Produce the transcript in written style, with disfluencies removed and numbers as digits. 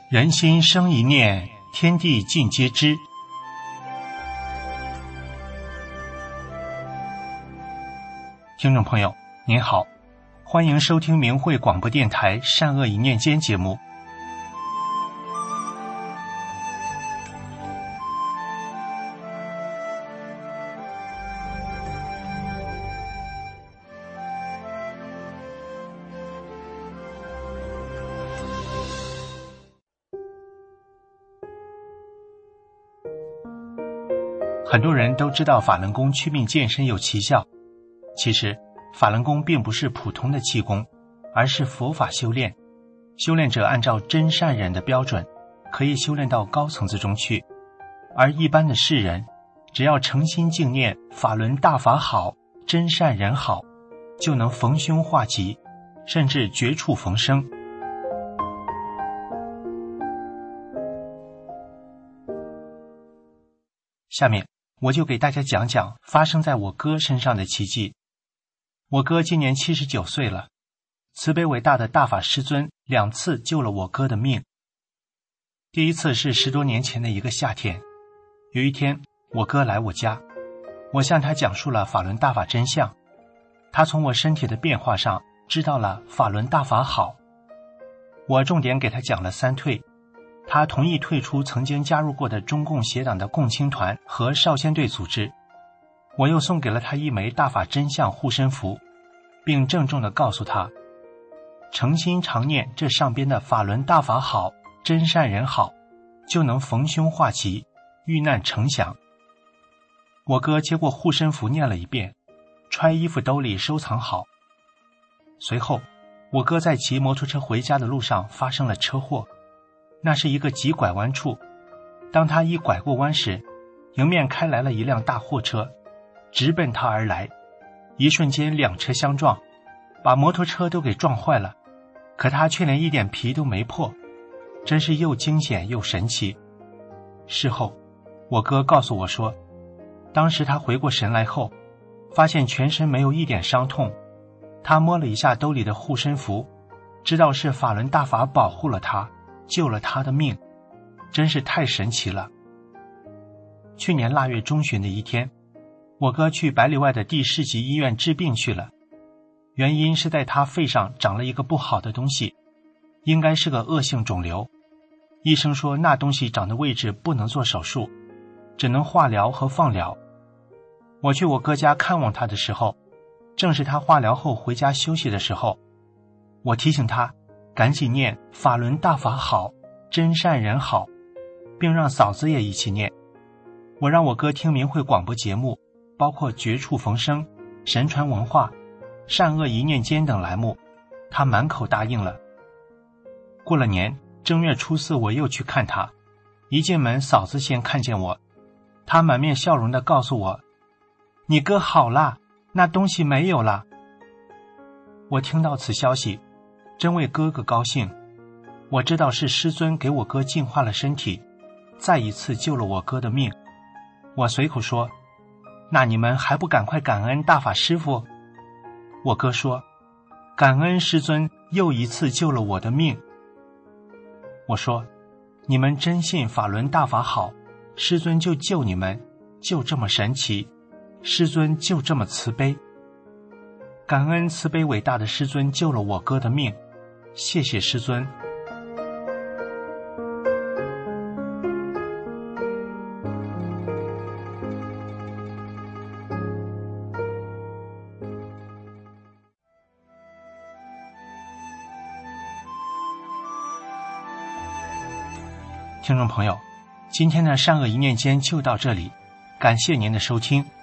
人心生一念，天地尽皆知。听众朋友您好，欢迎收听明慧广播电台善恶一念间节目。很多人都知道法轮功祛病健身有奇效，其实法轮功并不是普通的气功，而是佛法修炼。修炼者按照真善忍的标准，可以修炼到高层次中去，而一般的世人只要诚心敬念法轮大法好，真善忍好，就能逢凶化吉，甚至绝处逢生。下面我就给大家讲讲发生在我哥身上的奇迹。我哥今年79岁了，慈悲伟大的大法师尊2次救了我哥的命。第一次是10多年前的一个夏天，有一天我哥来我家，我向他讲述了法轮大法真相，他从我身体的变化上知道了法轮大法好。我重点给他讲了3退，他同意退出曾经加入过的中共协党的共青团和少先队组织。我又送给了他一枚大法真相护身符，并郑重地告诉他，诚心常念这上边的法轮大法好，真善忍好，就能逢凶化吉，遇难成祥。我哥接过护身符念了一遍，揣衣服兜里收藏好。随后我哥在骑摩托车回家的路上发生了车祸，那是一个急拐弯处，当他一拐过弯时，迎面开来了一辆大货车，直奔他而来，一瞬间2车相撞，把摩托车都给撞坏了，可他却连一点皮都没破，真是又惊险又神奇。事后我哥告诉我说，当时他回过神来后，发现全身没有一点伤痛，他摸了一下兜里的护身符，知道是法轮大法保护了他，救了他的命，真是太神奇了。去年腊月中旬的一天，我哥去百里外的第10级医院治病去了，原因是在他肺上长了一个不好的东西，应该是个恶性肿瘤。医生说那东西长的位置不能做手术，只能化疗和放疗。我去我哥家看望他的时候，正是他化疗后回家休息的时候，我提醒他赶紧念法轮大法好，真善忍好，并让嫂子也一起念。我让我哥听明慧广播节目，包括绝处逢生、神传文化、善恶一念间等栏目，他满口答应了。过了年正月初4我又去看他，一进门嫂子先看见我，她满面笑容地告诉我，你哥好了，那东西没有了。我听到此消息，真为哥哥高兴，我知道是师尊给我哥净化了身体，再一次救了我哥的命。我随口说，那你们还不赶快感恩大法师父？我哥说，感恩师尊又一次救了我的命。我说，你们真信法轮大法好，师尊就救你们，就这么神奇，师尊就这么慈悲。感恩慈悲伟大的师尊救了我哥的命，谢谢师尊。听众朋友，今天的善恶一念间就到这里，感谢您的收听，